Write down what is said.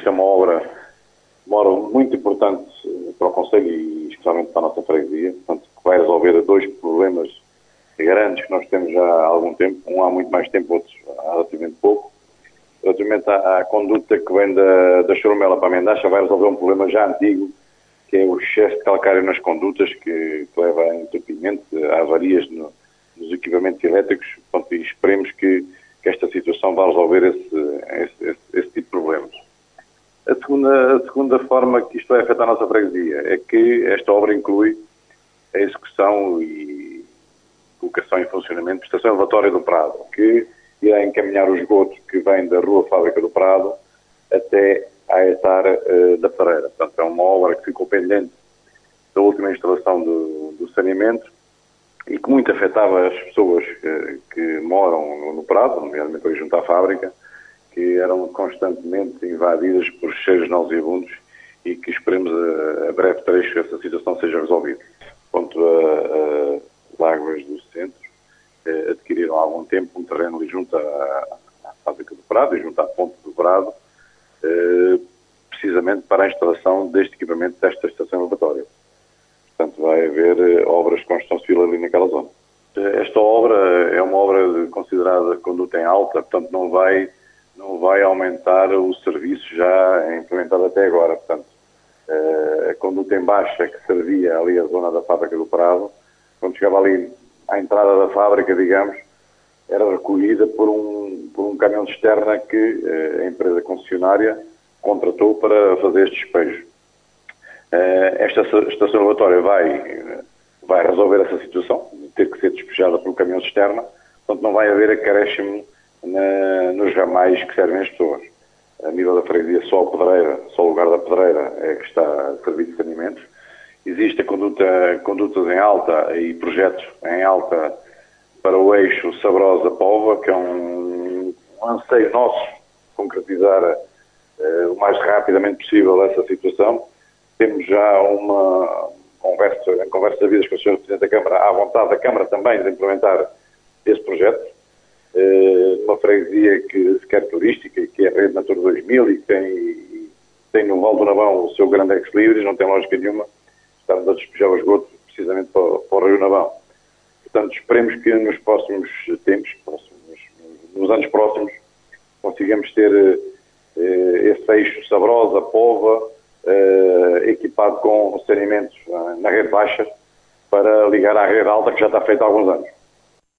isto é uma obra muito importante para o Conselho e especialmente para a nossa freguesia, portanto, que vai resolver dois problemas grandes que nós temos já há algum tempo, um há muito mais tempo, outros há relativamente pouco. Relativamente à conduta que vem da Chorumela para a Mendaxa, vai resolver um problema já antigo, que é o excesso de calcário nas condutas, que leva a entupimento, a avarias nos equipamentos elétricos, portanto, e esperemos que esta situação vá resolver esse tipo de problemas. A segunda forma que isto vai afetar a nossa freguesia é que esta obra inclui a execução e colocação em funcionamento da estação elevatória do Prado, que irá encaminhar o esgoto que vem da Rua Fábrica do Prado até à etar da Pereira. Portanto, é uma obra que ficou pendente da última instalação do saneamento e que muito afetava as pessoas que moram no Prado, nomeadamente ali junto à fábrica, que eram constantemente invadidas por cheiros nauseabundos e que esperemos a breve trecho essa situação seja resolvida. Quanto as águas do centro, adquiriram há algum tempo um terreno ali junto à fábrica do Prado e junto à ponte do Prado, precisamente para a instalação deste equipamento desta estação elevatória. Portanto, vai haver obras de construção civil ali naquela zona. Esta obra é uma obra considerada conduta em alta, portanto não vai aumentar o serviço já implementado até agora. Portanto, a conduta em baixa que servia ali a zona da fábrica do Prado, quando chegava ali à entrada da fábrica, digamos, era recolhida por um caminhão de cisterna que a empresa concessionária contratou para fazer este despejo. Esta estação elevatória vai resolver essa situação, de ter que ser despejada pelo caminhão de cisterna, portanto não vai haver acréscimo nos ramais que servem as pessoas. A nível da freguesia, só o lugar da Pedreira é que está a servir de saneamentos. Existe condutas em alta e projetos em alta para o eixo Sabrosa-Póvoa, que é um anseio nosso concretizar o mais rapidamente possível essa situação. Temos já uma conversa de vidas com o Sr. Presidente da Câmara, à vontade da Câmara também de implementar esse projeto. Uma freguesia que se quer turística, que é a Rede Natura 2000 e que tem no Val do Navão o seu grande ex-libris, não tem lógica nenhuma estarmos a despejar o esgoto precisamente para o Rio Navão. Portanto, esperemos que nos próximos tempos, nos anos próximos, consigamos ter esse eixo Sabrosa, Póvoa, equipado com saneamentos na rede baixa para ligar à rede alta, que já está feita há alguns anos.